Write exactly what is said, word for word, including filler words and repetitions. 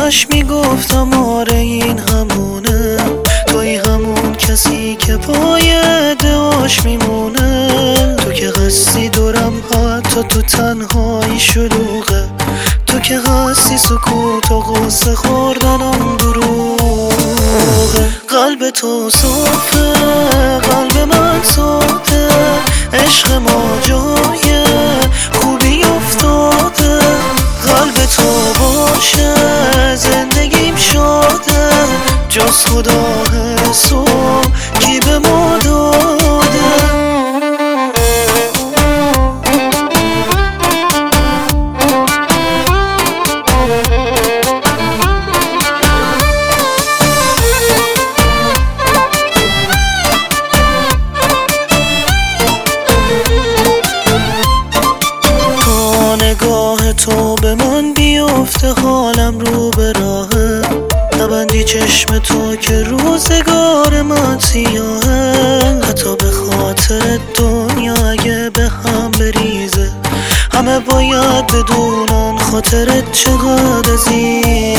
همش میگفتم آره این همونه، توی همون کسی که پای ادعاش میمونه. تو که هستی دورم حتی تو تنهایی شلوغه، تو که هستی سکوت و غصه خوردنم دروغه. قلب تو صافه، قلب من ساده، عشق ما جای خوبی افتاده. قلب تو باشه زندگیم شاده، جز خدا حسو کی به ما داده. نگاه تو به من بیفته حالم رو به راهه، نبندی چشم تو که روزگار من سیاهه. حتی به خاطر دنیا اگه به هم بریزه، همه باید بدونن خاطرت چقدر عزیزه.